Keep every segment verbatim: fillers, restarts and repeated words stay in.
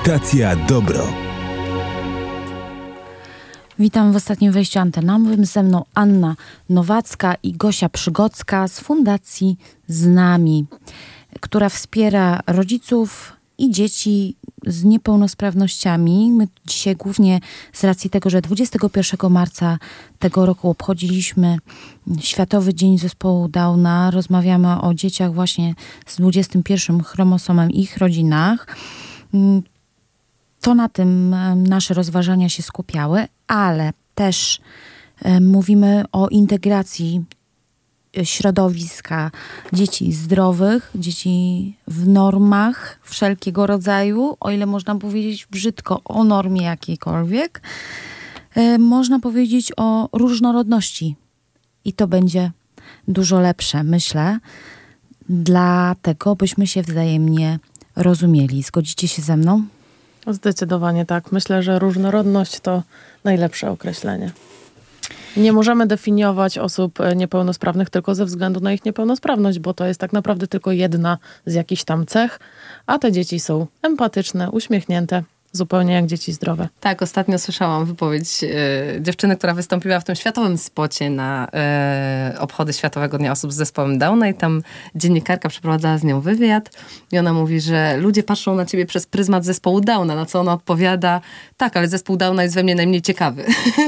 Stacja Dobro. Witam w ostatnim wejściu antenowym. Ze mną Anna Nowacka i Gosia Przygocka z Fundacji Z Nami, która wspiera rodziców i dzieci z niepełnosprawnościami. My dzisiaj głównie z racji tego, że dwudziestego pierwszego marca tego roku obchodziliśmy Światowy Dzień Zespołu Downa, rozmawiamy o dzieciach właśnie z dwudziestym pierwszym chromosomem i ich rodzinach. To na tym nasze rozważania się skupiały, ale też mówimy o integracji środowiska dzieci zdrowych, dzieci w normach wszelkiego rodzaju, o ile można powiedzieć brzydko o normie jakiejkolwiek, można powiedzieć o różnorodności i to będzie dużo lepsze, myślę, dlatego byśmy się wzajemnie rozumieli. Zgodzicie się ze mną? Zdecydowanie tak. Myślę, że różnorodność to najlepsze określenie. Nie możemy definiować osób niepełnosprawnych tylko ze względu na ich niepełnosprawność, bo to jest tak naprawdę tylko jedna z jakichś tam cech, a te dzieci są empatyczne, uśmiechnięte, zupełnie jak dzieci zdrowe. Tak, ostatnio słyszałam wypowiedź e, dziewczyny, która wystąpiła w tym światowym spocie na e, obchody Światowego Dnia Osób z Zespołem Downa i tam dziennikarka przeprowadzała z nią wywiad i ona mówi, że ludzie patrzą na ciebie przez pryzmat zespołu Downa, na co ona odpowiada, tak, ale zespół Downa jest we mnie najmniej ciekawy.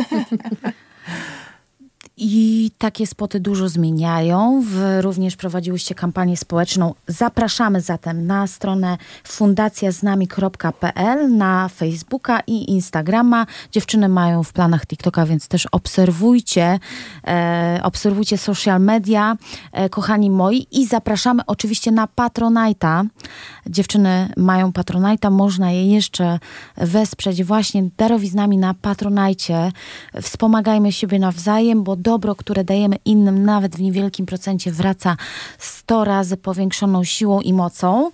I takie spoty dużo zmieniają. Wy również prowadziłyście kampanię społeczną. Zapraszamy zatem na stronę fundacja z nami kropka p l, na Facebooka i Instagrama. Dziewczyny mają w planach TikToka, więc też obserwujcie, e, obserwujcie social media, e, kochani moi. I zapraszamy oczywiście na Patronite'a. Dziewczyny mają Patronite'a, można je jeszcze wesprzeć właśnie darowiznami na Patronite. Wspomagajmy siebie nawzajem, bo dobro, które dajemy innym, nawet w niewielkim procencie, wraca sto razy powiększoną siłą i mocą.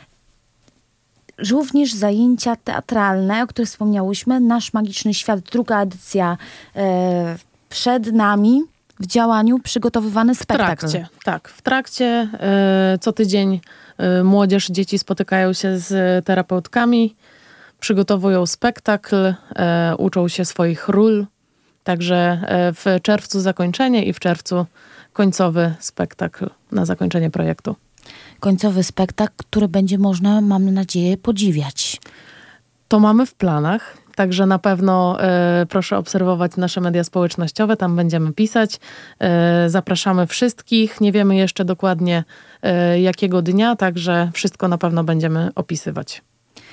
Również zajęcia teatralne, o których wspomniałyśmy. Nasz Magiczny Świat, druga edycja e, przed nami w działaniu, przygotowywany spektakl. W trakcie, tak. W trakcie e, co tydzień e, młodzież, dzieci spotykają się z terapeutkami, przygotowują spektakl, e, uczą się swoich ról. Także w czerwcu zakończenie i w czerwcu końcowy spektakl na zakończenie projektu. Końcowy spektakl, który będzie można, mam nadzieję, podziwiać. To mamy w planach, także na pewno e, proszę obserwować nasze media społecznościowe, tam będziemy pisać. E, zapraszamy wszystkich, nie wiemy jeszcze dokładnie e, jakiego dnia, także wszystko na pewno będziemy opisywać.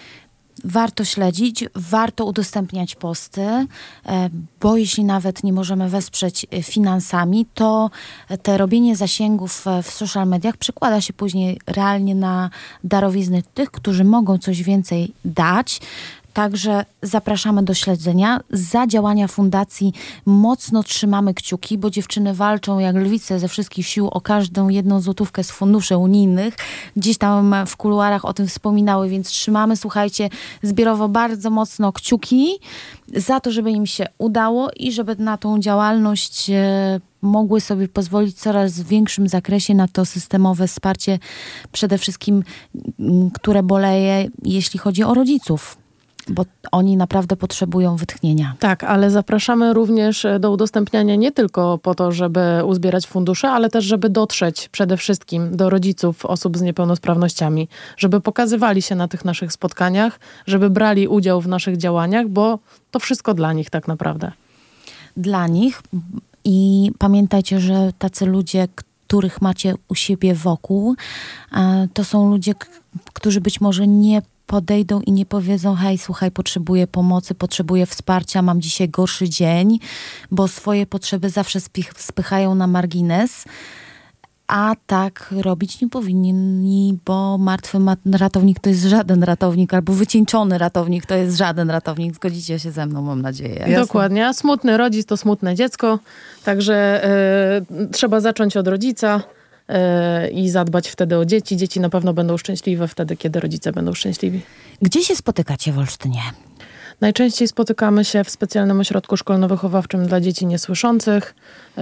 Warto śledzić, warto udostępniać posty, bo jeśli nawet nie możemy wesprzeć finansami, to te robienie zasięgów w social mediach przekłada się później realnie na darowizny tych, którzy mogą coś więcej dać. Także zapraszamy do śledzenia. Za działania fundacji mocno trzymamy kciuki, bo dziewczyny walczą jak lwice ze wszystkich sił o każdą jedną złotówkę z funduszy unijnych. Gdzieś tam w kuluarach o tym wspominały, więc trzymamy, słuchajcie, zbiorowo bardzo mocno kciuki za to, żeby im się udało i żeby na tą działalność e, mogły sobie pozwolić w coraz większym zakresie na to systemowe wsparcie, przede wszystkim, m, które boleje, jeśli chodzi o rodziców. Bo oni naprawdę potrzebują wytchnienia. Tak, ale zapraszamy również do udostępniania nie tylko po to, żeby uzbierać fundusze, ale też, żeby dotrzeć przede wszystkim do rodziców osób z niepełnosprawnościami, żeby pokazywali się na tych naszych spotkaniach, żeby brali udział w naszych działaniach, bo to wszystko dla nich tak naprawdę. Dla nich i pamiętajcie, że tacy ludzie, których macie u siebie wokół, to są ludzie, którzy być może nie podejdą i nie powiedzą: hej, słuchaj, potrzebuję pomocy, potrzebuję wsparcia, mam dzisiaj gorszy dzień, bo swoje potrzeby zawsze spich- spychają na margines, a tak robić nie powinni, bo martwy ma- ratownik to jest żaden ratownik, albo wycieńczony ratownik to jest żaden ratownik. Zgodzicie się ze mną, mam nadzieję. Jasne. Dokładnie, a smutny rodzic to smutne dziecko, także yy, trzeba zacząć od rodzica, i zadbać wtedy o dzieci. Dzieci na pewno będą szczęśliwe wtedy, kiedy rodzice będą szczęśliwi. Gdzie się spotykacie w Olsztynie? Najczęściej spotykamy się w specjalnym ośrodku szkolno-wychowawczym dla dzieci niesłyszących yy,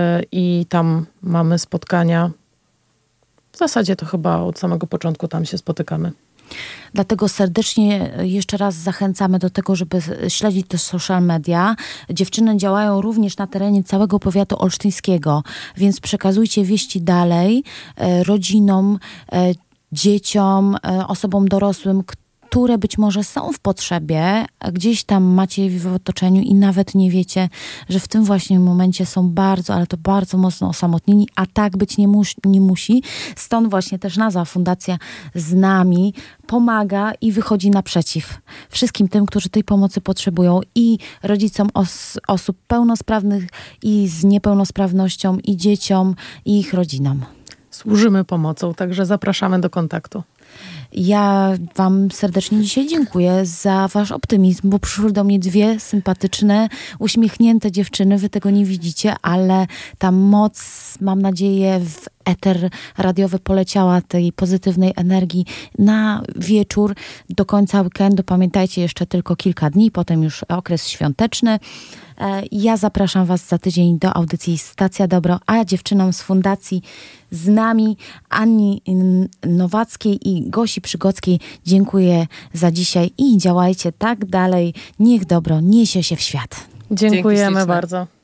i tam mamy spotkania. W zasadzie to chyba od samego początku tam się spotykamy. Dlatego serdecznie jeszcze raz zachęcamy do tego, żeby śledzić te social media. Dziewczyny działają również na terenie całego powiatu olsztyńskiego, więc przekazujcie wieści dalej e, rodzinom, e, dzieciom, e, osobom dorosłym, które być może są w potrzebie, a gdzieś tam macie je w otoczeniu i nawet nie wiecie, że w tym właśnie momencie są bardzo, ale to bardzo mocno osamotnieni, a tak być nie, mus- nie musi. Stąd właśnie też nazwa Fundacja Z Nami pomaga i wychodzi naprzeciw wszystkim tym, którzy tej pomocy potrzebują, i rodzicom os- osób pełnosprawnych i z niepełnosprawnością, i dzieciom, i ich rodzinom. Służymy pomocą, także zapraszamy do kontaktu. Ja wam serdecznie dzisiaj dziękuję za wasz optymizm, bo przyszły do mnie dwie sympatyczne, uśmiechnięte dziewczyny. Wy tego nie widzicie, ale ta moc, mam nadzieję, w eter radiowy poleciała tej pozytywnej energii na wieczór do końca weekendu. Pamiętajcie, jeszcze tylko kilka dni, potem już okres świąteczny. Ja zapraszam was za tydzień do audycji Stacja Dobro, a dziewczynom z Fundacji Z Nami, Anni Nowackiej i Gosi Przygockiej dziękuję za dzisiaj i działajcie tak dalej. Niech dobro niesie się w świat. Dziękujemy Dzięki, bardzo.